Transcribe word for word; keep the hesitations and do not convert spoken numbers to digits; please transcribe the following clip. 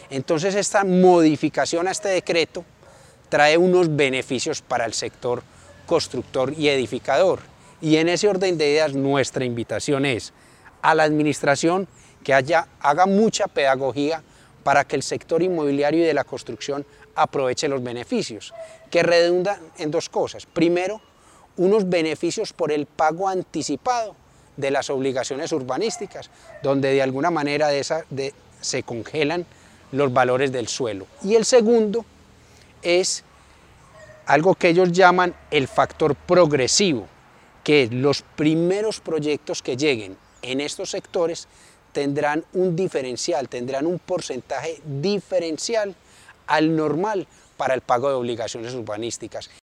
Entonces esta modificación a este decreto trae unos beneficios para el sector constructor y edificador. Y en ese orden de ideas nuestra invitación es a la administración que haya, haga mucha pedagogía para que el sector inmobiliario y de la construcción aproveche los beneficios, que redundan en dos cosas. Primero, unos beneficios por el pago anticipado de las obligaciones urbanísticas, donde de alguna manera de esa, de, se congelan los valores del suelo. Y el segundo es algo que ellos llaman el factor progresivo, que los primeros proyectos que lleguen en estos sectores tendrán un diferencial, tendrán un porcentaje diferencial al normal para el pago de obligaciones urbanísticas.